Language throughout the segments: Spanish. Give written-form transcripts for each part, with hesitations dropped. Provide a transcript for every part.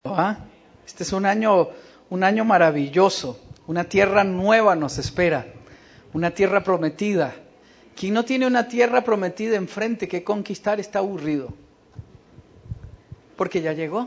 ¿Ah? Este es un año maravilloso, una tierra nueva nos espera, una tierra prometida. Quien no tiene una tierra prometida enfrente que conquistar está aburrido, porque ya llegó.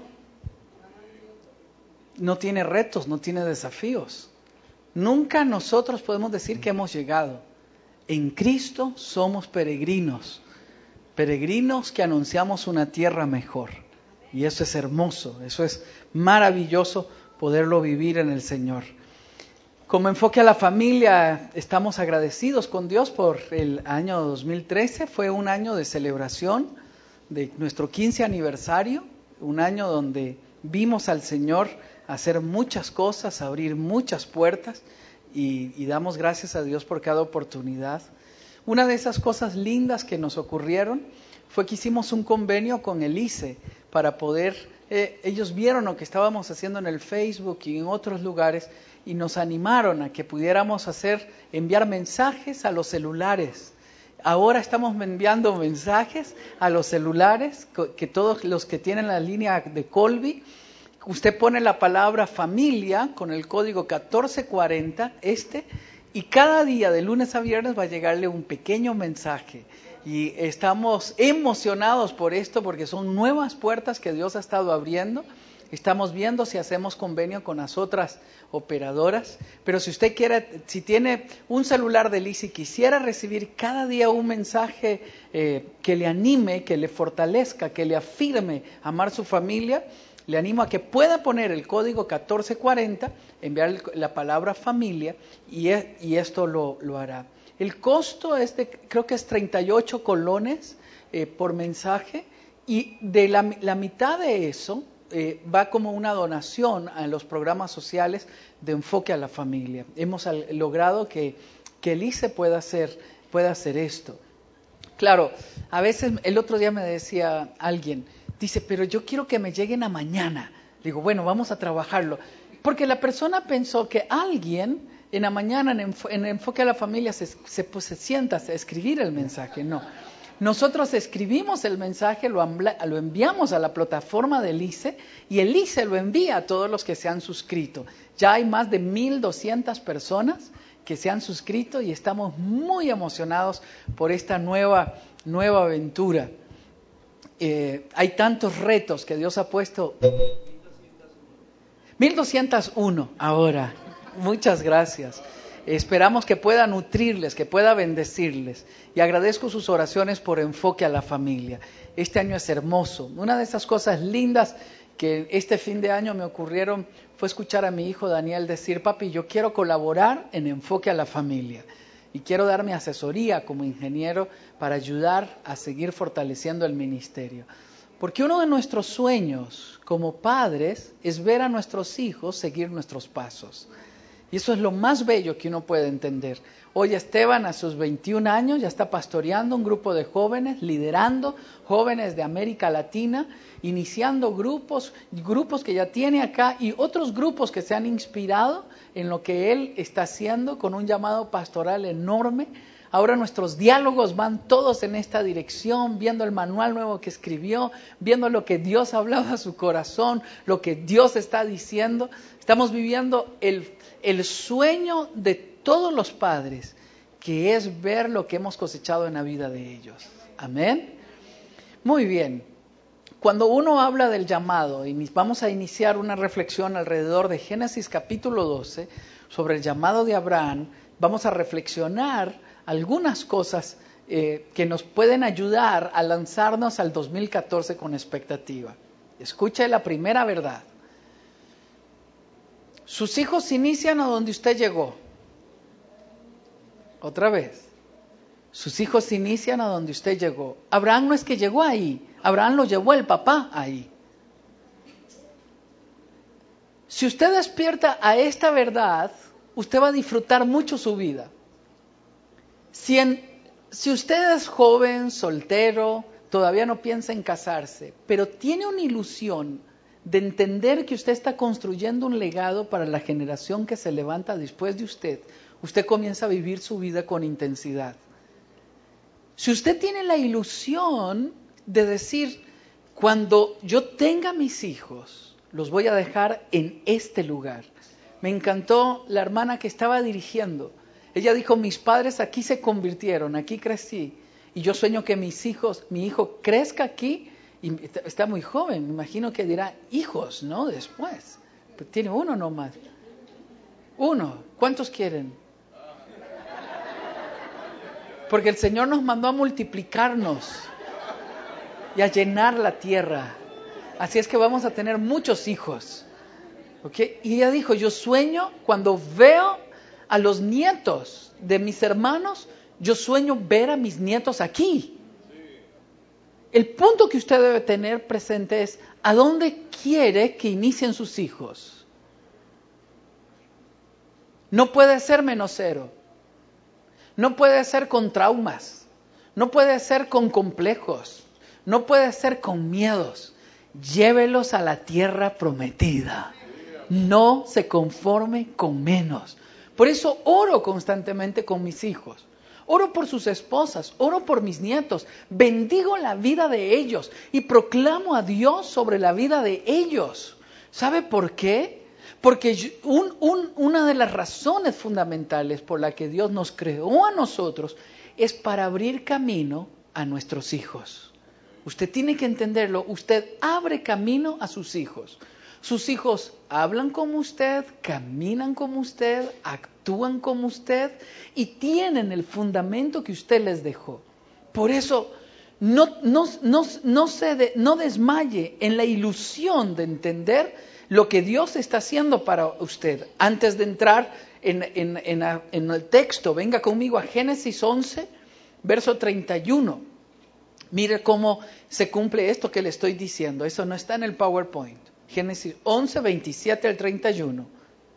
No tiene retos, no tiene desafíos. Nunca nosotros podemos decir que hemos llegado. En Cristo somos peregrinos, peregrinos que anunciamos una tierra mejor. Y eso es hermoso, eso es maravilloso poderlo vivir en el Señor. Como enfoque a la familia, estamos agradecidos con Dios por el año 2013. Fue un año de celebración de nuestro 15 aniversario, un año donde vimos al Señor hacer muchas cosas, abrir muchas puertas y damos gracias a Dios por cada oportunidad. Una de esas cosas lindas que nos ocurrieron fue que hicimos un convenio con el ICE para poder, ellos vieron lo que estábamos haciendo en el Facebook y en otros lugares y nos animaron a que pudiéramos enviar mensajes a los celulares. Ahora estamos enviando mensajes a los celulares, que todos los que tienen la línea de Colby, usted pone la palabra familia con el código 1440, y cada día de lunes a viernes va a llegarle un pequeño mensaje. Y estamos emocionados por esto porque son nuevas puertas que Dios ha estado abriendo. Estamos viendo si hacemos convenio con las otras operadoras. Pero si usted quiere, si tiene un celular de Liz y quisiera recibir cada día un mensaje que le anime, que le fortalezca, que le afirme amar su familia, le animo a que pueda poner el código 1440, enviar la palabra familia y esto lo hará. El costo es creo que es 38 colones por mensaje y de la mitad de eso va como una donación a los programas sociales de enfoque a la familia. Hemos logrado que el ICE pueda hacer esto. Claro, a veces el otro día me decía alguien, dice, pero yo quiero que me lleguen a mañana. Digo, bueno, vamos a trabajarlo. Porque la persona pensó que alguien en la mañana en enfoque a la familia se sienta a escribir el mensaje. No, nosotros escribimos el mensaje, lo enviamos a la plataforma del ICE y el ICE lo envía a todos los que se han suscrito. Ya hay más de 1,200 personas que se han suscrito y estamos muy emocionados por esta nueva aventura. Hay tantos retos que Dios ha puesto. 1,201 ahora. Muchas gracias. Esperamos que pueda nutrirles, que pueda bendecirles. Y agradezco sus oraciones por enfoque a la familia. Este año es hermoso. Una de esas cosas lindas que este fin de año me ocurrieron fue escuchar a mi hijo Daniel decir, papi, yo quiero colaborar en enfoque a la familia. Y quiero dar mi asesoría como ingeniero para ayudar a seguir fortaleciendo el ministerio. Porque uno de nuestros sueños como padres es ver a nuestros hijos seguir nuestros pasos. Y eso es lo más bello que uno puede entender. Hoy Esteban a sus 21 años ya está pastoreando un grupo de jóvenes, liderando jóvenes de América Latina, iniciando grupos que ya tiene acá y otros grupos que se han inspirado en lo que él está haciendo con un llamado pastoral enorme. Ahora nuestros diálogos van todos en esta dirección, viendo el manual nuevo que escribió, viendo lo que Dios ha hablado a su corazón, lo que Dios está diciendo. Estamos viviendo el sueño de todos los padres, que es ver lo que hemos cosechado en la vida de ellos. Amén. Muy bien. Cuando uno habla del llamado, y vamos a iniciar una reflexión alrededor de Génesis capítulo 12, sobre el llamado de Abraham, vamos a reflexionar algunas cosas que nos pueden ayudar a lanzarnos al 2014 con expectativa. Escuche la primera verdad. Sus hijos inician a donde usted llegó. Otra vez. Sus hijos inician a donde usted llegó. Abraham no es que llegó ahí. Abraham lo llevó el papá ahí. Si usted despierta a esta verdad, usted va a disfrutar mucho su vida. Si usted es joven, soltero, todavía no piensa en casarse, pero tiene una ilusión de entender que usted está construyendo un legado para la generación que se levanta después de usted, usted comienza a vivir su vida con intensidad. Si usted tiene la ilusión de decir, cuando yo tenga mis hijos, los voy a dejar en este lugar. Me encantó la hermana que estaba dirigiendo. Ella dijo, mis padres aquí se convirtieron, aquí crecí. Y yo sueño que mi hijo crezca aquí, y está muy joven, me imagino que dirá hijos, ¿no? Después. Pero tiene uno nomás. Uno. ¿Cuántos quieren? Porque el Señor nos mandó a multiplicarnos y a llenar la tierra. Así es que vamos a tener muchos hijos. ¿Okay? Y ella dijo, yo sueño cuando veo a los nietos de mis hermanos, yo sueño ver a mis nietos aquí. El punto que usted debe tener presente es, ¿a dónde quiere que inicien sus hijos? No puede ser menos cero. No puede ser con traumas. No puede ser con complejos. No puede ser con miedos. Llévelos a la tierra prometida. No se conforme con menos. Por eso oro constantemente con mis hijos. Oro por sus esposas, oro por mis nietos. Bendigo la vida de ellos y proclamo a Dios sobre la vida de ellos. ¿Sabe por qué? Porque una de las razones fundamentales por la que Dios nos creó a nosotros es para abrir camino a nuestros hijos. Usted tiene que entenderlo. Usted abre camino a sus hijos. Sus hijos hablan como usted, caminan como usted, actúan como usted y tienen el fundamento que usted les dejó. Por eso no desmaye en la ilusión de entender lo que Dios está haciendo para usted. Antes de entrar en el texto, venga conmigo a Génesis 11, verso 31. Mire cómo se cumple esto que le estoy diciendo. Eso no está en el PowerPoint. Génesis 11, 27 al 31.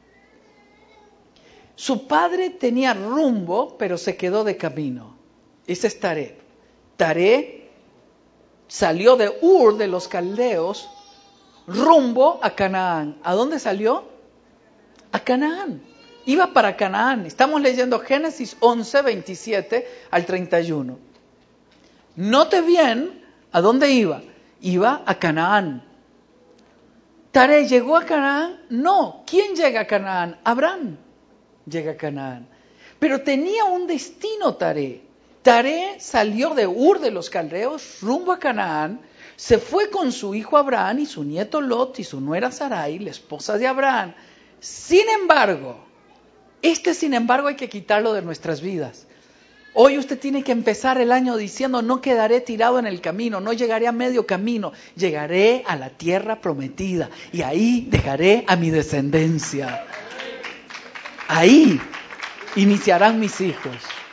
Su padre tenía rumbo, pero se quedó de camino. Ese es Taré. Taré salió de Ur de los Caldeos rumbo a Canaán. ¿A dónde salió? A Canaán. Iba para Canaán. Estamos leyendo Génesis 11, 27 al 31. Note bien a dónde iba. Iba a Canaán. ¿Taré llegó a Canaán? No. ¿Quién llega a Canaán? Abraham llega a Canaán. Pero tenía un destino Taré. Taré salió de Ur de los Caldeos rumbo a Canaán, se fue con su hijo Abraham y su nieto Lot y su nuera Sarai, la esposa de Abraham. Sin embargo, sin embargo hay que quitarlo de nuestras vidas. Hoy usted tiene que empezar el año diciendo, no quedaré tirado en el camino, no llegaré a medio camino, llegaré a la tierra prometida y ahí dejaré a mi descendencia. Ahí iniciarán mis hijos.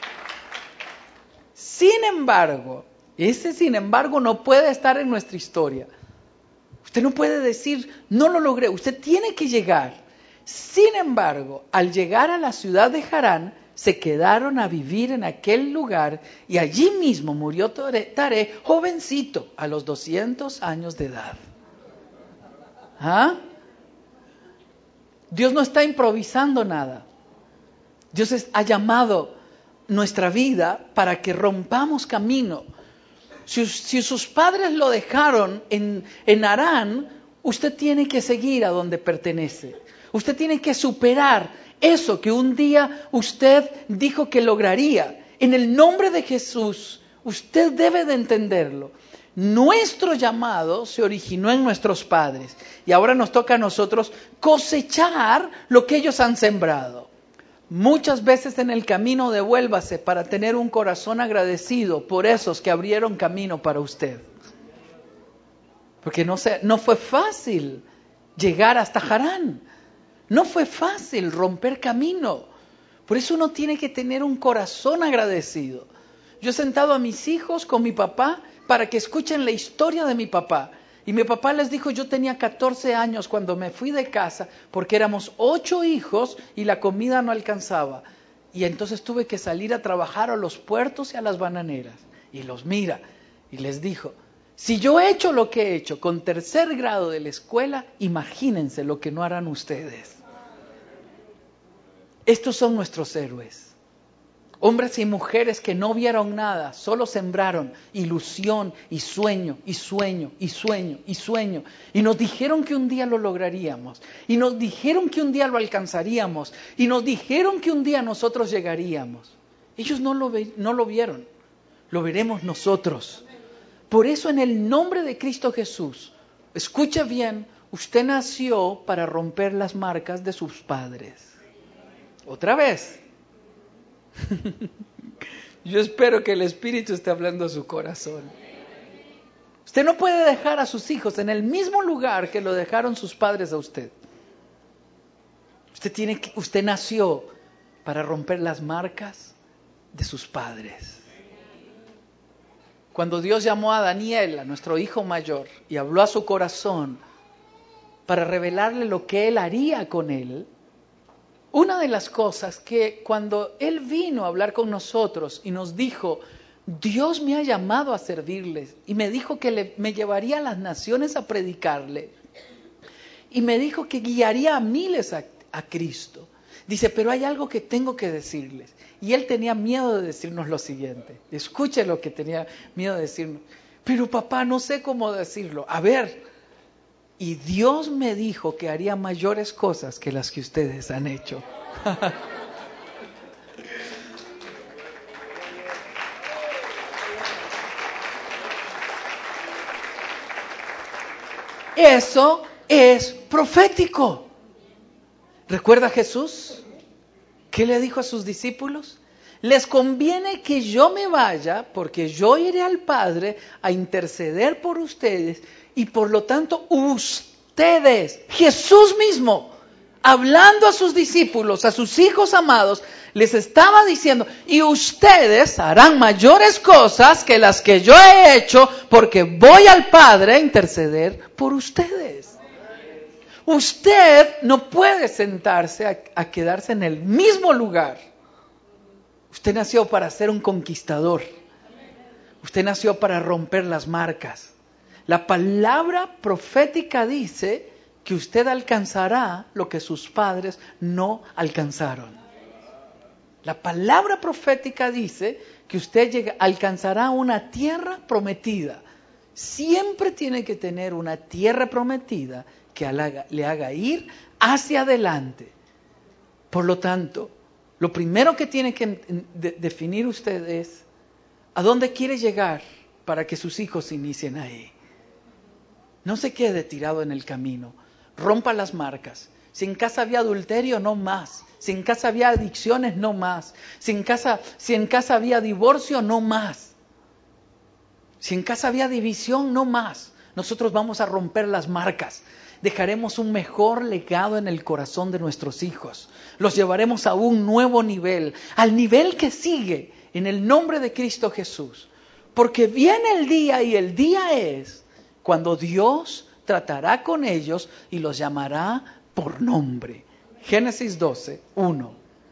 Sin embargo, ese sin embargo no puede estar en nuestra historia. Usted no puede decir, no lo logré, usted tiene que llegar. Sin embargo, al llegar a la ciudad de Harán, se quedaron a vivir en aquel lugar y allí mismo murió Taré, jovencito, a los 200 años de edad. ¿Ah? Dios no está improvisando nada. Dios ha llamado nuestra vida para que rompamos camino. Si sus padres lo dejaron en Harán, usted tiene que seguir a donde pertenece. Usted tiene que superar eso que un día usted dijo que lograría. En el nombre de Jesús, usted debe de entenderlo. Nuestro llamado se originó en nuestros padres y ahora nos toca a nosotros cosechar lo que ellos han sembrado. Muchas veces en el camino devuélvase para tener un corazón agradecido por esos que abrieron camino para usted. Porque no fue fácil llegar hasta Harán. No fue fácil romper camino. Por eso uno tiene que tener un corazón agradecido. Yo he sentado a mis hijos con mi papá para que escuchen la historia de mi papá. Y mi papá les dijo, yo tenía 14 años cuando me fui de casa porque éramos 8 hijos y la comida no alcanzaba. Y entonces tuve que salir a trabajar a los puertos y a las bananeras. Y los mira y les dijo, si yo he hecho lo que he hecho con 3er grado de la escuela, imagínense lo que no harán ustedes. Estos son nuestros héroes. Hombres y mujeres que no vieron nada, solo sembraron ilusión y sueño, y sueño, y sueño, y sueño. Y nos dijeron que un día lo lograríamos. Y nos dijeron que un día lo alcanzaríamos. Y nos dijeron que un día nosotros llegaríamos. Ellos no lo vieron. Lo veremos nosotros. Por eso en el nombre de Cristo Jesús, escuche bien, usted nació para romper las marcas de sus padres. Otra vez. Yo espero que el Espíritu esté hablando a su corazón. Usted no puede dejar a sus hijos en el mismo lugar que lo dejaron sus padres a usted. Usted nació para romper las marcas de sus padres. Cuando Dios llamó a Daniel, a nuestro hijo mayor, y habló a su corazón para revelarle lo que Él haría con él, una de las cosas que cuando Él vino a hablar con nosotros y nos dijo, Dios me ha llamado a servirles, y me dijo que me llevaría a las naciones a predicarle, y me dijo que guiaría a miles a Cristo. Dice, pero hay algo que tengo que decirles. Y Él tenía miedo de decirnos lo siguiente. Escuche lo que tenía miedo de decirnos. Pero papá, no sé cómo decirlo. A ver, y Dios me dijo que haría mayores cosas que las que ustedes han hecho. Eso es profético. ¿Recuerda Jesús? ¿Qué le dijo a sus discípulos? Les conviene que yo me vaya, porque yo iré al Padre a interceder por ustedes, y por lo tanto ustedes, Jesús mismo, hablando a sus discípulos, a sus hijos amados, les estaba diciendo, y ustedes harán mayores cosas que las que yo he hecho, porque voy al Padre a interceder por ustedes. Usted no puede sentarse a quedarse en el mismo lugar. Usted nació para ser un conquistador. Usted nació para romper las marcas. La palabra profética dice que usted alcanzará lo que sus padres no alcanzaron. La palabra profética dice que usted alcanzará una tierra prometida. Siempre tiene que tener una tierra prometida que le haga ir hacia adelante. Por lo tanto, lo primero que tiene que definir usted es a dónde quiere llegar para que sus hijos se inicien ahí. No se quede tirado en el camino. Rompa las marcas. Si en casa había adulterio, no más. Si en casa había adicciones, no más. Si en casa había divorcio, no más. Si en casa había división, no más. Nosotros vamos a romper las marcas. Dejaremos un mejor legado en el corazón de nuestros hijos. Los llevaremos a un nuevo nivel, al nivel que sigue, en el nombre de Cristo Jesús. Porque viene el día, y el día es cuando Dios tratará con ellos y los llamará por nombre. Génesis 12, 1.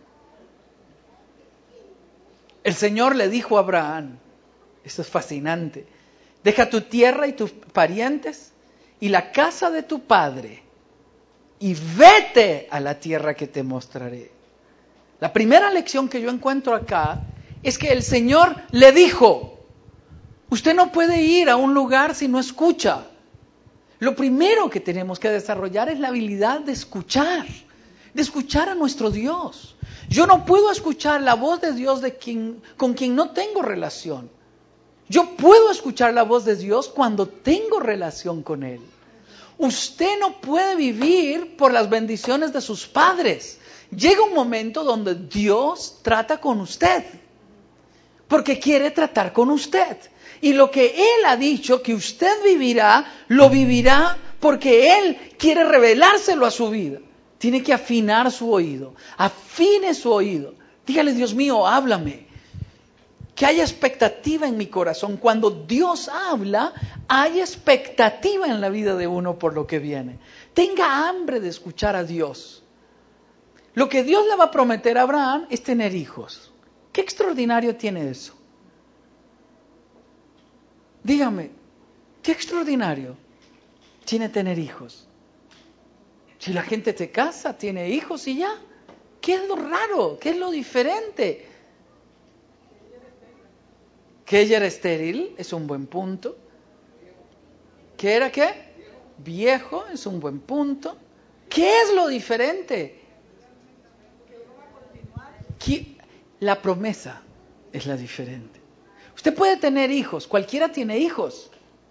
El Señor le dijo a Abraham, esto es fascinante, deja tu tierra y tus parientes y la casa de tu padre, y vete a la tierra que te mostraré. La primera lección que yo encuentro acá es que el Señor le dijo, usted no puede ir a un lugar si no escucha. Lo primero que tenemos que desarrollar es la habilidad de escuchar a nuestro Dios. Yo no puedo escuchar la voz de Dios con quien no tengo relación. Yo puedo escuchar la voz de Dios cuando tengo relación con Él. Usted no puede vivir por las bendiciones de sus padres. Llega un momento donde Dios trata con usted, porque quiere tratar con usted. Y lo que Él ha dicho que usted vivirá, lo vivirá porque Él quiere revelárselo a su vida. Tiene que afinar su oído. Afine su oído. Dígale, Dios mío, háblame. Que haya expectativa en mi corazón. Cuando Dios habla, hay expectativa en la vida de uno por lo que viene. Tenga hambre de escuchar a Dios. Lo que Dios le va a prometer a Abraham es tener hijos. ¿Qué extraordinario tiene eso? Dígame, ¿qué extraordinario tiene tener hijos? Si la gente se casa, tiene hijos y ya. ¿Qué es lo raro? ¿Qué es lo diferente? Que ella era estéril, es un buen punto. ¿Que era qué? Viejo, es un buen punto. ¿Qué es lo diferente? La promesa es la diferente. Usted puede tener hijos, cualquiera tiene hijos.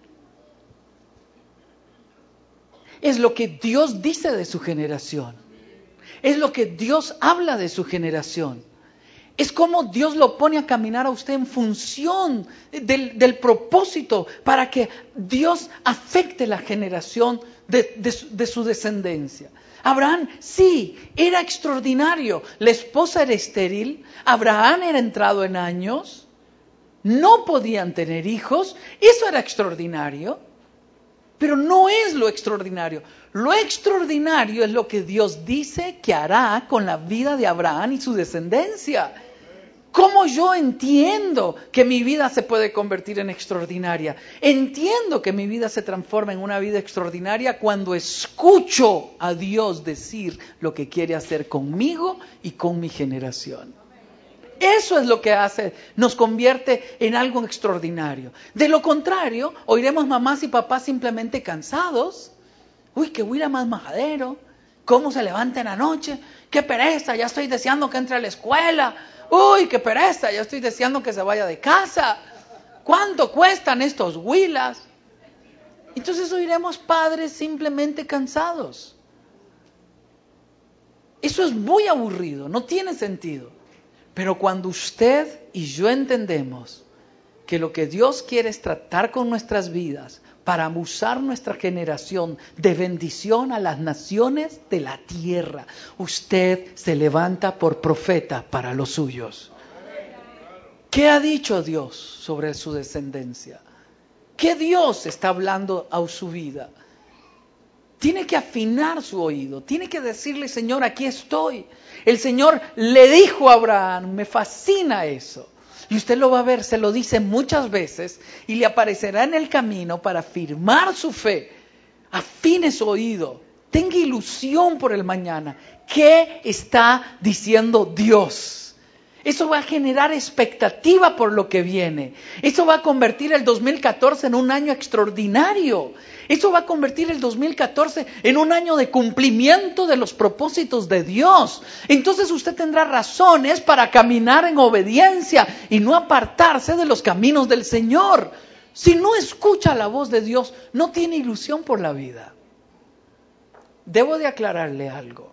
Es lo que Dios dice de su generación. Es lo que Dios habla de su generación. Es como Dios lo pone a caminar a usted en función del propósito para que Dios afecte la generación de su descendencia. Abraham, sí, era extraordinario. La esposa era estéril, Abraham era entrado en años, no podían tener hijos, eso era extraordinario. Pero no es lo extraordinario. Lo extraordinario es lo que Dios dice que hará con la vida de Abraham y su descendencia. ¿Cómo yo entiendo que mi vida se puede convertir en extraordinaria? Entiendo que mi vida se transforma en una vida extraordinaria cuando escucho a Dios decir lo que quiere hacer conmigo y con mi generación. Eso es lo que nos convierte en algo extraordinario. De lo contrario, oiremos mamás y papás simplemente cansados. Uy, qué huila más majadero. ¿Cómo se levanta en la noche? Qué pereza, ya estoy deseando que entre a la escuela. Uy, qué pereza, ya estoy deseando que se vaya de casa. ¿Cuánto cuestan estos huilas? Entonces oiremos padres simplemente cansados. Eso es muy aburrido, no tiene sentido. Pero cuando usted y yo entendemos que lo que Dios quiere es tratar con nuestras vidas para usar nuestra generación de bendición a las naciones de la tierra, usted se levanta por profeta para los suyos. ¿Qué ha dicho Dios sobre su descendencia? ¿Qué Dios está hablando a su vida? Tiene que afinar su oído, tiene que decirle, Señor, aquí estoy. El Señor le dijo a Abraham, me fascina eso. Y usted lo va a ver, se lo dice muchas veces y le aparecerá en el camino para afirmar su fe. Afine su oído, tenga ilusión por el mañana. ¿Qué está diciendo Dios? Eso va a generar expectativa por lo que viene. Eso va a convertir el 2014 en un año extraordinario. Eso va a convertir el 2014 en un año de cumplimiento de los propósitos de Dios. Entonces usted tendrá razones para caminar en obediencia y no apartarse de los caminos del Señor. Si no escucha la voz de Dios, no tiene ilusión por la vida. Debo de aclararle algo.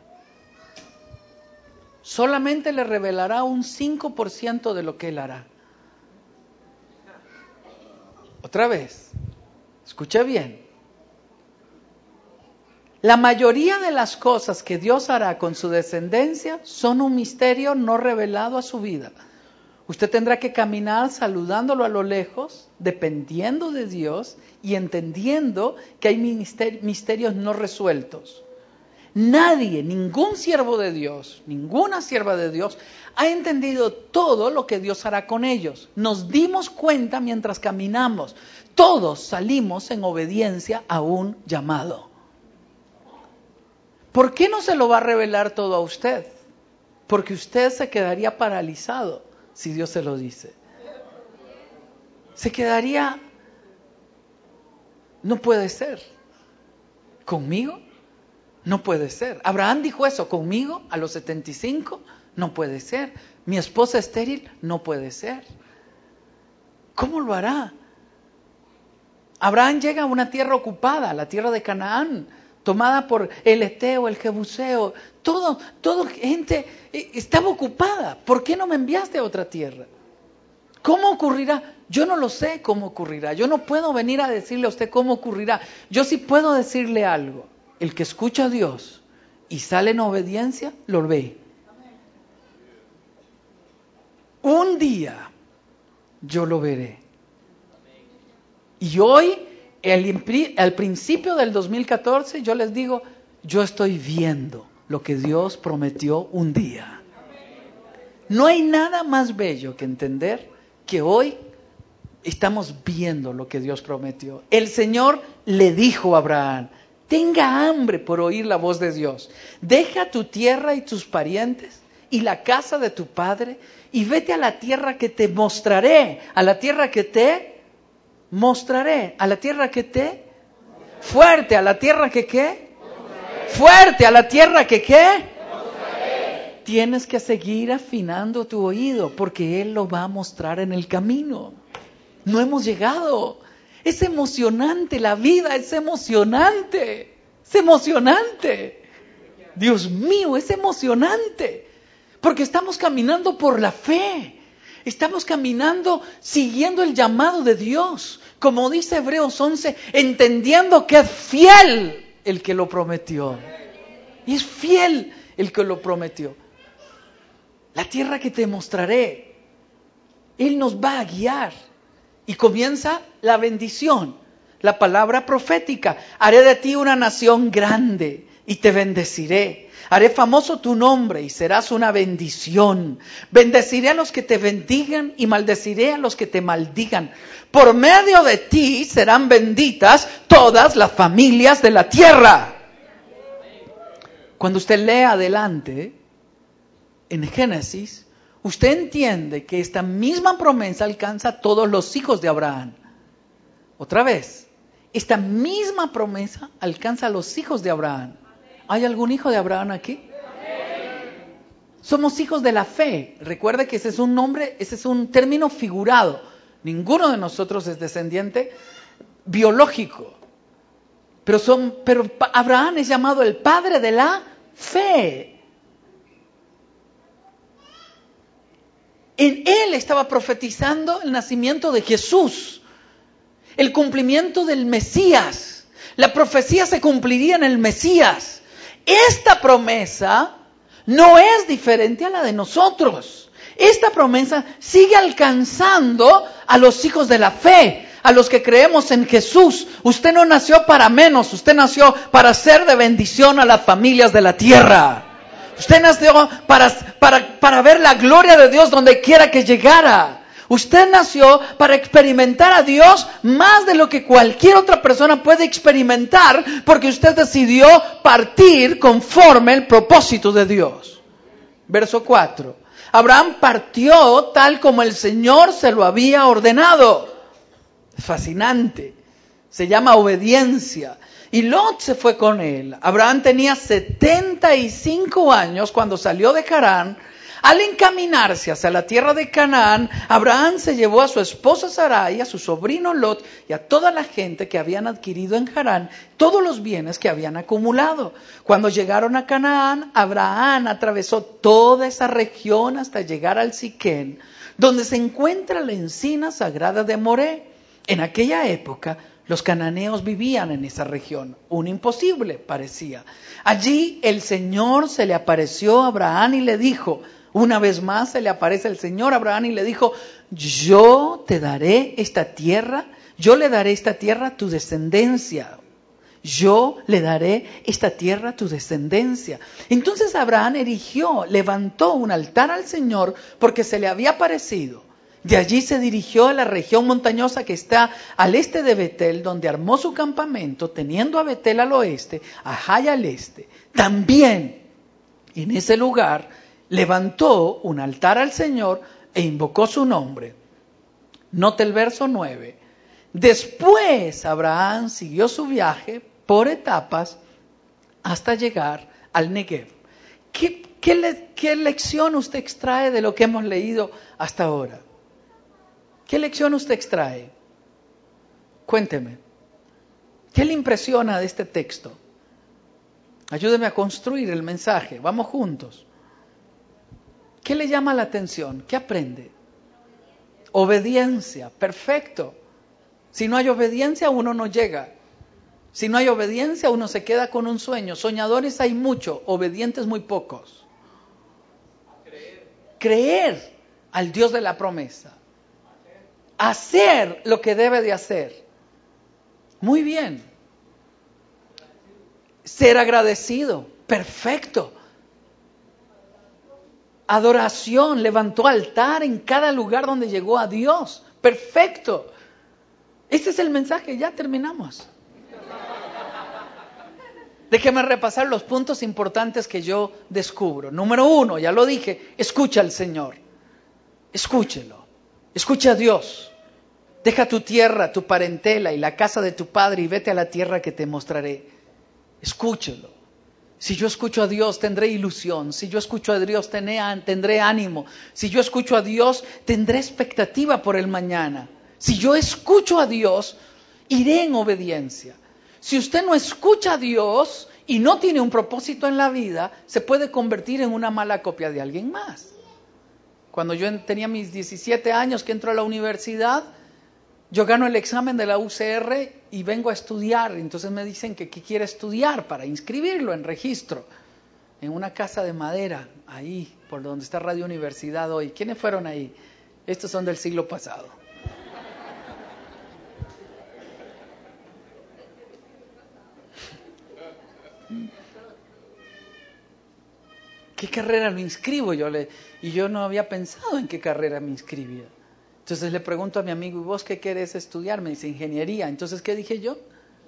Solamente le revelará un 5% de lo que Él hará. Otra vez, escuche bien. La mayoría de las cosas que Dios hará con su descendencia son un misterio no revelado a su vida. Usted tendrá que caminar saludándolo a lo lejos, dependiendo de Dios y entendiendo que hay misterios no resueltos. Nadie, ningún siervo de Dios, ninguna sierva de Dios ha entendido todo lo que Dios hará con ellos. Nos dimos cuenta mientras caminamos. Todos salimos en obediencia a un llamado. ¿Por qué no se lo va a revelar todo a usted? Porque usted se quedaría paralizado si Dios se lo dice. Se quedaría, no puede ser. ¿Conmigo? No puede ser. Abraham dijo eso, conmigo a los 75, no puede ser. Mi esposa estéril, no puede ser. ¿Cómo lo hará? Abraham llega a una tierra ocupada, la tierra de Canaán, tomada por el Eteo, el Jebuseo, todo gente estaba ocupada. ¿Por qué no me enviaste a otra tierra? ¿Cómo ocurrirá? Yo no lo sé cómo ocurrirá. Yo no puedo venir a decirle a usted cómo ocurrirá. Yo sí puedo decirle algo. El que escucha a Dios y sale en obediencia, lo ve. Un día yo lo veré. Y hoy, al principio del 2014, yo les digo, yo estoy viendo lo que Dios prometió un día. No hay nada más bello que entender que hoy estamos viendo lo que Dios prometió. El Señor le dijo a Abraham, tenga hambre por oír la voz de Dios. Deja tu tierra y tus parientes y la casa de tu padre y vete a la tierra que te mostraré, a la tierra que te mostraré, a la tierra que te fuerte, a la tierra que qué, fuerte, a la tierra que qué. Tienes que seguir afinando tu oído porque Él lo va a mostrar en el camino. No hemos llegado. Es emocionante, la vida es emocionante. Es emocionante. Dios mío, es emocionante. Porque estamos caminando por la fe. Estamos caminando siguiendo el llamado de Dios. Como dice Hebreos 11, entendiendo que es fiel el que lo prometió. Y es fiel el que lo prometió. La tierra que te mostraré, Él nos va a guiar. Y comienza la bendición, la palabra profética. Haré de ti una nación grande y te bendeciré. Haré famoso tu nombre y serás una bendición. Bendeciré a los que te bendigan y maldeciré a los que te maldigan. Por medio de ti serán benditas todas las familias de la tierra. Cuando usted lee adelante, en Génesis, usted entiende que esta misma promesa alcanza a todos los hijos de Abraham. Otra vez, esta misma promesa alcanza a los hijos de Abraham. ¿Hay algún hijo de Abraham aquí? Somos hijos de la fe. Recuerde que ese es un nombre, ese es un término figurado. Ninguno de nosotros es descendiente biológico. Pero Abraham es llamado el padre de la fe. En él estaba profetizando el nacimiento de Jesús, el cumplimiento del Mesías. La profecía se cumpliría en el Mesías. Esta promesa no es diferente a la de nosotros. Esta promesa sigue alcanzando a los hijos de la fe, a los que creemos en Jesús. Usted no nació para menos, usted nació para ser de bendición a las familias de la tierra. Usted nació para ver la gloria de Dios donde quiera que llegara. Usted nació para experimentar a Dios más de lo que cualquier otra persona puede experimentar, porque usted decidió partir conforme el propósito de Dios. Verso 4. Abraham partió tal como el Señor se lo había ordenado. Es fascinante. Se llama obediencia. Y Lot se fue con él. Abraham tenía 75 años cuando salió de Harán. Al encaminarse hacia la tierra de Canaán, Abraham se llevó a su esposa Sarai, a su sobrino Lot y a toda la gente que habían adquirido en Harán, todos los bienes que habían acumulado. Cuando llegaron a Canaán, Abraham atravesó toda esa región hasta llegar al Siquén, donde se encuentra la encina sagrada de Moré. En aquella época, los cananeos vivían en esa región. Un imposible, parecía. Allí el Señor se le apareció a Abraham y le dijo, una vez más se le aparece el Señor a Abraham y le dijo, yo te daré esta tierra, yo le daré esta tierra a tu descendencia. Yo le daré esta tierra a tu descendencia. Entonces Abraham levantó un altar al Señor porque se le había aparecido. De allí se dirigió a la región montañosa que está al este de Betel, donde armó su campamento, teniendo a Betel al oeste, a Jai al este. También en ese lugar levantó un altar al Señor e invocó su nombre. Note el verso 9. Después Abraham siguió su viaje por etapas hasta llegar al Negev. ¿Qué lección usted extrae de lo que hemos leído hasta ahora? ¿Qué lección usted extrae? Cuénteme. ¿Qué le impresiona de este texto? Ayúdeme a construir el mensaje. Vamos juntos. ¿Qué le llama la atención? ¿Qué aprende? Obediencia. Perfecto. Si no hay obediencia, uno no llega. Si no hay obediencia, uno se queda con un sueño. Soñadores hay mucho, obedientes muy pocos. Creer al Dios de la promesa. Hacer lo que debe de hacer. Muy bien. Ser agradecido. Perfecto. Adoración. Levantó altar en cada lugar donde llegó a Dios. Perfecto. Este es el mensaje. Ya terminamos. Déjeme repasar los puntos importantes que yo descubro. Número 1, ya lo dije, escucha al Señor. Escúchelo. Escucha a Dios. Deja tu tierra, tu parentela y la casa de tu padre y vete a la tierra que te mostraré. Escúchelo. Si yo escucho a Dios, tendré ilusión. Si yo escucho a Dios, tendré ánimo. Si yo escucho a Dios, tendré expectativa por el mañana. Si yo escucho a Dios, iré en obediencia. Si usted no escucha a Dios y no tiene un propósito en la vida, se puede convertir en una mala copia de alguien más. Cuando yo tenía mis 17 años que entro a la universidad, yo gano el examen de la UCR y vengo a estudiar. Entonces me dicen que qué quiere estudiar para inscribirlo en registro. En una casa de madera, ahí, por donde está Radio Universidad hoy. ¿Quiénes fueron ahí? Estos son del siglo pasado. ¿Qué carrera me inscribo? Y yo no había pensado en qué carrera me inscribía. Entonces le pregunto a mi amigo, ¿y vos qué querés estudiar? Me dice, ingeniería. Entonces, ¿qué dije yo?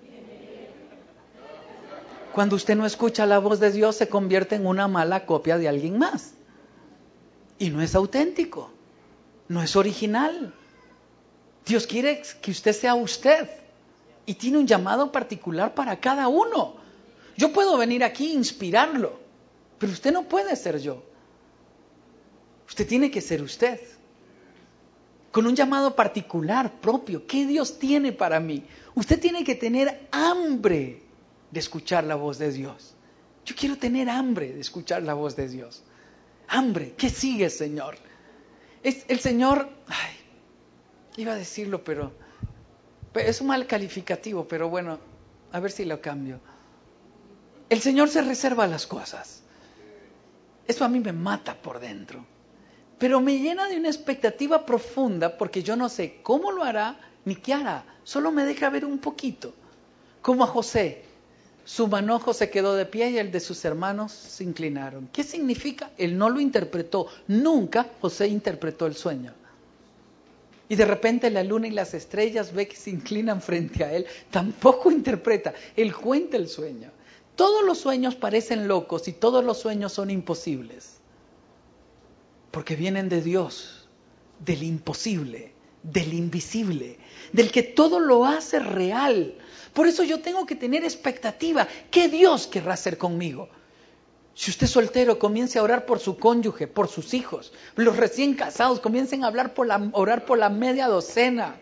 Cuando usted no escucha la voz de Dios, se convierte en una mala copia de alguien más. Y no es auténtico, no es original. Dios quiere que usted sea usted. Y tiene un llamado particular para cada uno. Yo puedo venir aquí e inspirarlo, pero usted no puede ser yo. Usted tiene que ser usted. Con un llamado particular, propio. ¿Qué Dios tiene para mí? Usted tiene que tener hambre de escuchar la voz de Dios. Yo quiero tener hambre de escuchar la voz de Dios. Hambre. ¿Qué sigue, Señor? El Señor, iba a decirlo, pero es un mal calificativo, pero bueno, a ver si lo cambio. El Señor se reserva las cosas. Eso a mí me mata por dentro. Pero me llena de una expectativa profunda porque yo no sé cómo lo hará ni qué hará. Solo me deja ver un poquito. Como a José. Su manojo se quedó de pie y el de sus hermanos se inclinaron. ¿Qué significa? Él no lo interpretó. Nunca José interpretó el sueño. Y de repente la luna y las estrellas ve que se inclinan frente a él. Tampoco interpreta. Él cuenta el sueño. Todos los sueños parecen locos y todos los sueños son imposibles. Porque vienen de Dios, del imposible, del invisible, del que todo lo hace real. Por eso yo tengo que tener expectativa. ¿Qué Dios querrá hacer conmigo? Si usted es soltero, comience a orar por su cónyuge, por sus hijos. Los recién casados, comiencen a orar por la media docena.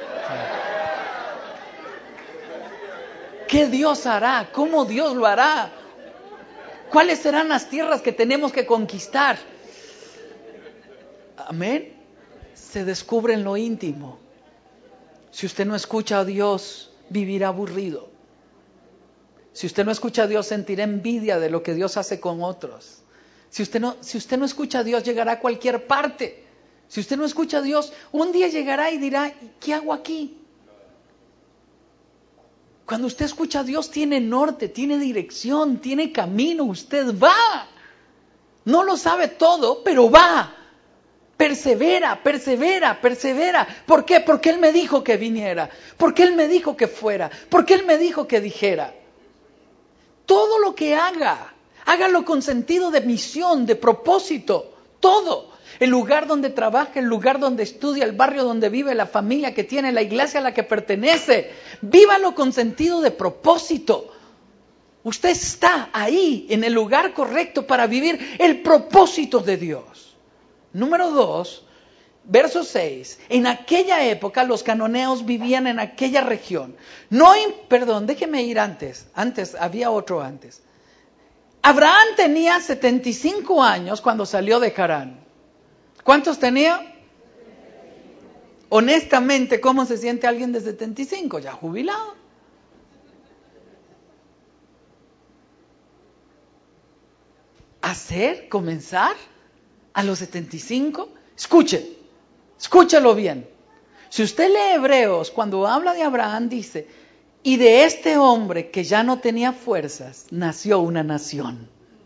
¿Qué Dios hará? ¿Cómo Dios lo hará? ¿Cuáles serán las tierras que tenemos que conquistar? Amén. Se descubre en lo íntimo. Si usted no escucha a Dios, vivirá aburrido. Si usted no escucha a Dios, sentirá envidia de lo que Dios hace con otros. Si usted no escucha a Dios, llegará a cualquier parte. Si usted no escucha a Dios, un día llegará y dirá, ¿qué hago aquí? Cuando usted escucha a Dios, tiene norte, tiene dirección, tiene camino, usted va. No lo sabe todo, pero va. Persevera, persevera, persevera. ¿Por qué? Porque Él me dijo que viniera. Porque Él me dijo que fuera. Porque Él me dijo que dijera. Todo lo que haga, hágalo con sentido de misión, de propósito. Todo. El lugar donde trabaja, el lugar donde estudia, el barrio donde vive, la familia que tiene, la iglesia a la que pertenece. Vívalo con sentido de propósito. Usted está ahí, en el lugar correcto para vivir el propósito de Dios. Número 2, verso 6. En aquella época los cananeos vivían en aquella región. Déjeme ir antes. Antes, había otro antes. Abraham tenía 75 años cuando salió de Harán. ¿Cuántos tenía? Honestamente, ¿cómo se siente alguien de 75? Ya jubilado. Comenzar a los 75. Escúchelo bien. Si usted lee Hebreos, cuando habla de Abraham dice, y de este hombre que ya no tenía fuerzas, nació una nación.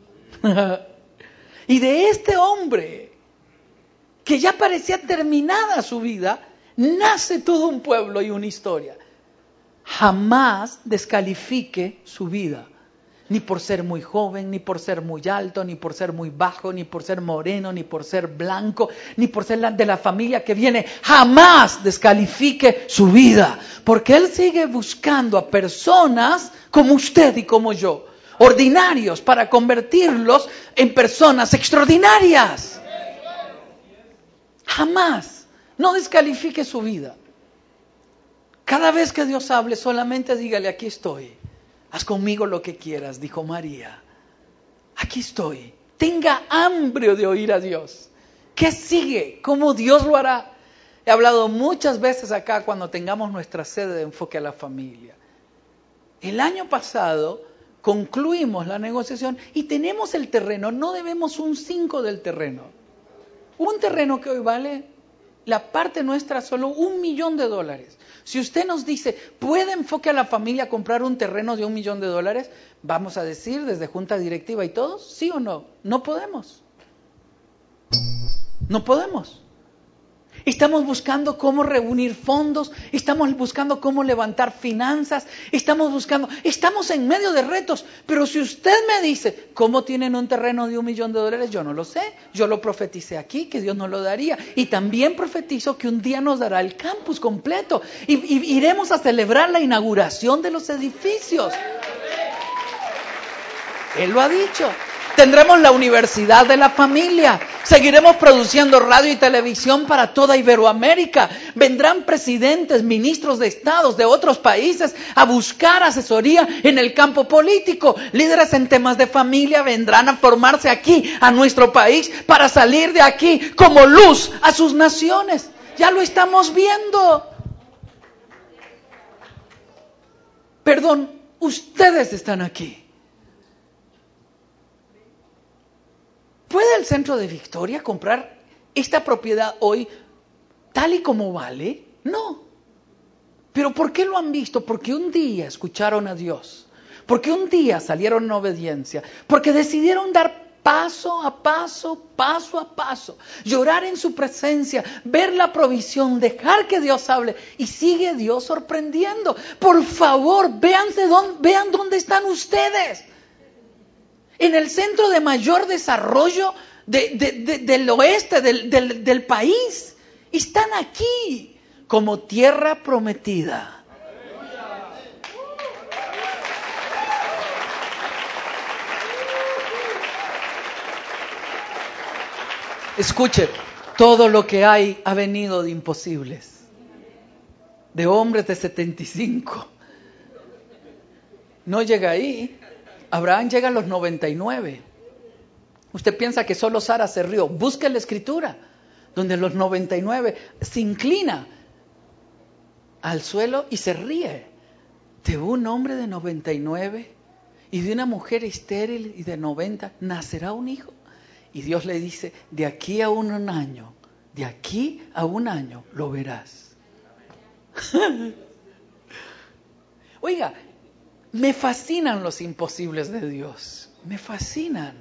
Y de este hombre que ya parecía terminada su vida, nace todo un pueblo y una historia. Jamás descalifique su vida. Ni por ser muy joven, ni por ser muy alto, ni por ser muy bajo, ni por ser moreno, ni por ser blanco, ni por ser de la familia que viene. Jamás descalifique su vida, porque Él sigue buscando a personas como usted y como yo, ordinarios, para convertirlos en personas extraordinarias. Jamás. No descalifique su vida. Cada vez que Dios hable, solamente dígale: aquí estoy. Haz conmigo lo que quieras, dijo María. Aquí estoy. Tenga hambre de oír a Dios. ¿Qué sigue? ¿Cómo Dios lo hará? He hablado muchas veces acá cuando tengamos nuestra sede de enfoque a la familia. El año pasado concluimos la negociación y tenemos el terreno. No debemos un 5 del terreno. Un terreno que hoy vale, la parte nuestra, solo $1,000,000. Si usted nos dice: ¿puede Enfoque a la Familia comprar un terreno de $1,000,000? Vamos a decir, desde junta directiva y todos, ¿sí o no? No podemos. No podemos. Estamos buscando cómo reunir fondos, estamos buscando cómo levantar finanzas, estamos en medio de retos. Pero si usted me dice: ¿cómo tienen un terreno de $1,000,000? Yo no lo sé. Yo lo profeticé aquí, que Dios nos lo daría. Y también profetizo que un día nos dará el campus completo. Y iremos a celebrar la inauguración de los edificios. Él lo ha dicho. Tendremos la Universidad de la Familia. Seguiremos produciendo radio y televisión para toda Iberoamérica. Vendrán presidentes, ministros de estados de otros países a buscar asesoría en el campo político. Líderes en temas de familia vendrán a formarse aquí, a nuestro país, para salir de aquí como luz a sus naciones. Ya lo estamos viendo. Perdón, ustedes están aquí. ¿Puede el Centro de Victoria comprar esta propiedad hoy tal y como vale? No. ¿Pero por qué lo han visto? Porque un día escucharon a Dios. Porque un día salieron en obediencia. Porque decidieron dar paso a paso, paso a paso. Llorar en su presencia, ver la provisión, dejar que Dios hable. Y sigue Dios sorprendiendo. Por favor, vean dónde están ustedes. En el centro de mayor desarrollo del oeste, del país. Están aquí como tierra prometida. Escuche, todo lo que hay ha venido de imposibles. De hombres de 75. No llega ahí. Abraham llega a los 99. Usted piensa que solo Sara se rió. Busque la escritura, donde a los 99 se inclina al suelo y se ríe. De un hombre de 99 y de una mujer estéril y de 90 nacerá un hijo. Y Dios le dice: de aquí a un año lo verás. Oiga, me fascinan los imposibles de Dios. Me fascinan.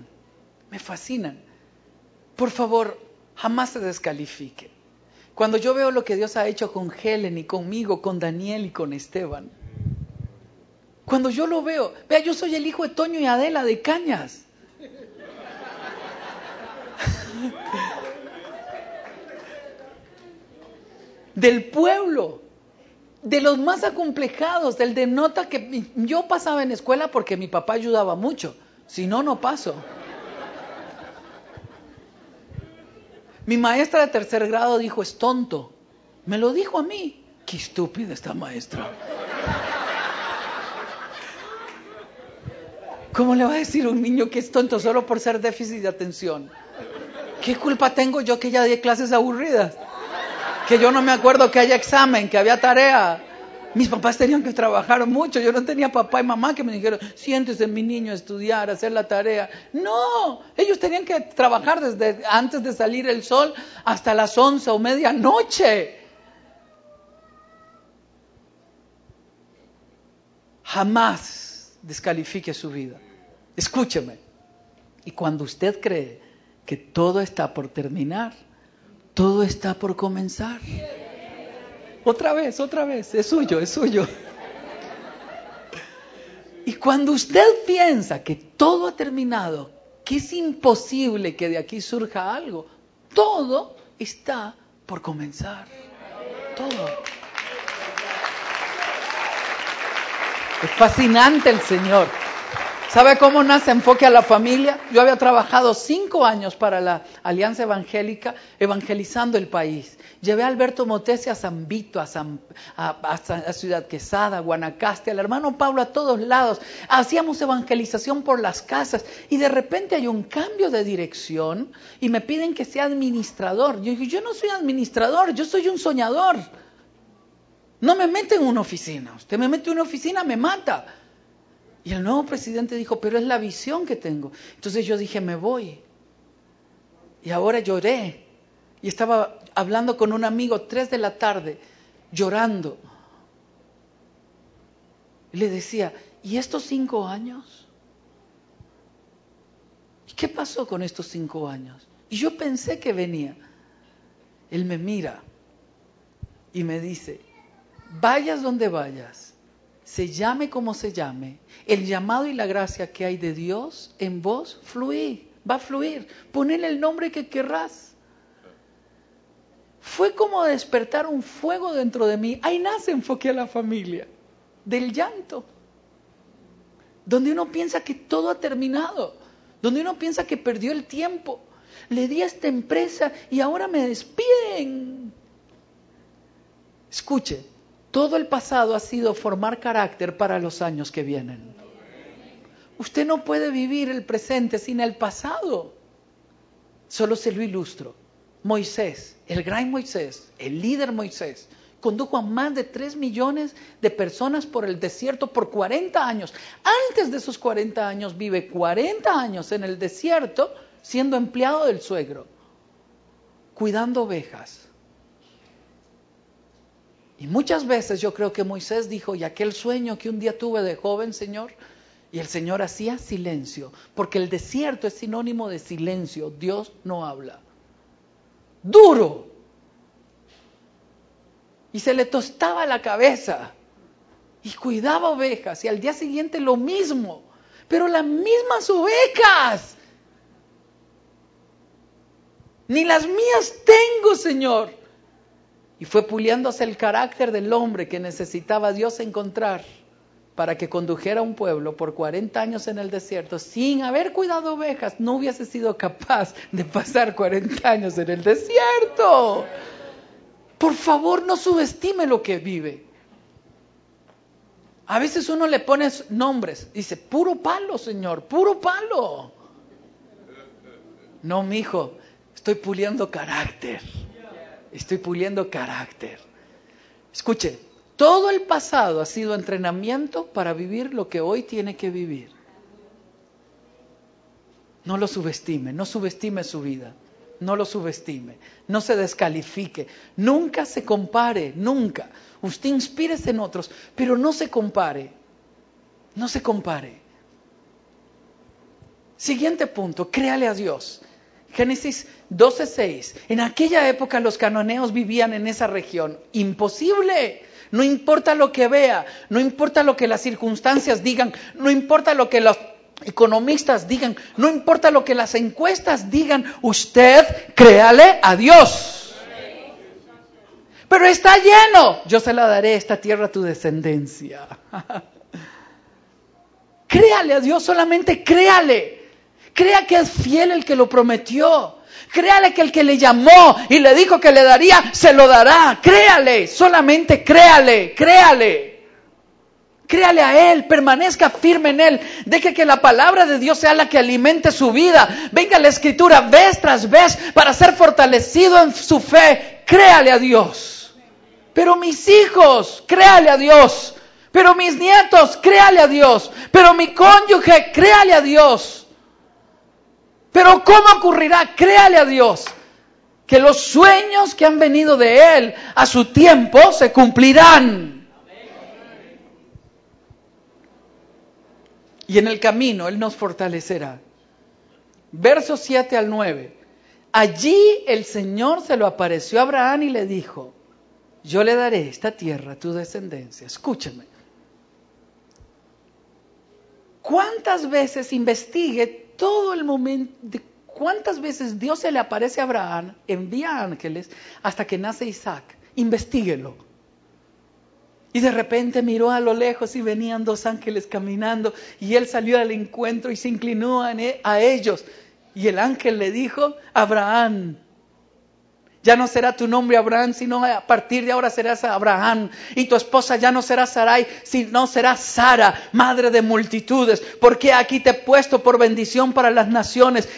Por favor, jamás se descalifique. Cuando yo veo lo que Dios ha hecho con Helen y conmigo, con Daniel y con Esteban. Cuando yo lo veo, vea, yo soy el hijo de Toño y Adela de Cañas. Del pueblo. De los más acomplejados, del de nota que yo pasaba en escuela porque mi papá ayudaba mucho. Si no, no paso. Mi maestra de 3er grado dijo: es tonto. Me lo dijo a mí. Qué estúpida esta maestra. ¿Cómo le va a decir a un niño que es tonto solo por ser déficit de atención? ¿Qué culpa tengo yo que ya di clases aburridas? Que yo no me acuerdo que haya examen, que había tarea. Mis papás tenían que trabajar mucho. Yo no tenía papá y mamá que me dijeron: siéntese mi niño a estudiar, a hacer la tarea. No, ellos tenían que trabajar desde antes de salir el sol hasta las 11 o medianoche. Jamás descalifique su vida. Escúcheme. Y cuando usted cree que todo está por terminar, todo está por comenzar. Otra vez, es suyo. Y cuando usted piensa que todo ha terminado, que es imposible que de aquí surja algo, todo está por comenzar. Todo. Es fascinante el Señor. ¿Sabe cómo nace Enfoque a la Familia? Yo había trabajado 5 años para la Alianza Evangélica evangelizando el país. Llevé a Alberto Motesi a San Vito, a Ciudad Quesada, a Guanacaste, al hermano Pablo a todos lados. Hacíamos evangelización por las casas y de repente hay un cambio de dirección y me piden que sea administrador. Yo dije, yo no soy administrador, yo soy un soñador. No me mete en una oficina. Usted me mete en una oficina, me mata. Y el nuevo presidente dijo, pero es la visión que tengo. Entonces yo dije, me voy. Y ahora lloré. Y estaba hablando con un amigo 3 de la tarde, llorando. Y le decía, ¿y estos 5 años? ¿Y qué pasó con estos 5 años? Y yo pensé que venía. Él me mira y me dice, vayas donde vayas, se llame como se llame, el llamado y la gracia que hay de Dios en vos va a fluir. Ponele el nombre que querrás. Fue como despertar un fuego dentro de mí. Ahí nace Enfoque a la Familia, del llanto. Donde uno piensa que todo ha terminado, donde uno piensa que perdió el tiempo. Le di a esta empresa y ahora me despiden. Escuche, todo el pasado ha sido formar carácter para los años que vienen. Usted no puede vivir el presente sin el pasado. Solo se lo ilustro. Moisés, el gran Moisés, el líder Moisés, condujo a más de 3 millones de personas por el desierto por 40 años. Antes de esos 40 años vive 40 años en el desierto siendo empleado del suegro, cuidando ovejas. Y muchas veces yo creo que Moisés dijo, y aquel sueño que un día tuve de joven, Señor, y el Señor hacía silencio, porque el desierto es sinónimo de silencio, Dios no habla. Duro. Y se le tostaba la cabeza, y cuidaba ovejas, y al día siguiente lo mismo, pero las mismas ovejas. Ni las mías tengo, Señor. Y fue puliéndose el carácter del hombre que necesitaba Dios encontrar para que condujera a un pueblo por 40 años en el desierto. Sin haber cuidado ovejas, no hubiese sido capaz de pasar 40 años en el desierto. Por favor, no subestime lo que vive. A veces uno le pone nombres, dice, puro palo, Señor, puro palo. No, mijo, estoy puliendo carácter. Estoy puliendo carácter. Escuche, todo el pasado ha sido entrenamiento para vivir lo que hoy tiene que vivir. No lo subestime, no subestime su vida. No lo subestime, no se descalifique. Nunca se compare, nunca. Usted inspírese en otros, pero no se compare. No se compare. Siguiente punto, créale a Dios. Génesis 12:6. En aquella época los cananeos vivían en esa región. Imposible. No importa lo que vea, no importa lo que las circunstancias digan, no importa lo que los economistas digan, no importa lo que las encuestas digan, usted créale a Dios. Pero está lleno. Yo se la daré esta tierra a tu descendencia. Créale a Dios, solamente créale. Crea que es fiel el que lo prometió. Créale que el que le llamó y le dijo que le daría, se lo dará. Créale, solamente créale, créale. Créale a Él, permanezca firme en Él. Deje que la palabra de Dios sea la que alimente su vida. Venga la Escritura vez tras vez para ser fortalecido en su fe. Créale a Dios. Pero mis hijos, créale a Dios. Pero mis nietos, créale a Dios. Pero mi cónyuge, créale a Dios. Pero ¿cómo ocurrirá? Créale a Dios. Que los sueños que han venido de Él a su tiempo se cumplirán. Y en el camino Él nos fortalecerá. Versos 7 al 9. Allí el Señor se lo apareció a Abraham y le dijo, yo le daré esta tierra a tu descendencia. Escúchame. ¿Cuántas veces investigue todo el momento, de cuántas veces Dios se le aparece a Abraham, envía ángeles hasta que nace Isaac? Investíguelo. Y de repente miró a lo lejos y venían 2 ángeles caminando y él salió al encuentro y se inclinó a ellos. Y el ángel le dijo: Abraham, ya no será tu nombre Abraham, sino a partir de ahora serás Abraham. Y tu esposa ya no será Sarai, sino será Sara, madre de multitudes. Porque aquí te he puesto por bendición para las naciones.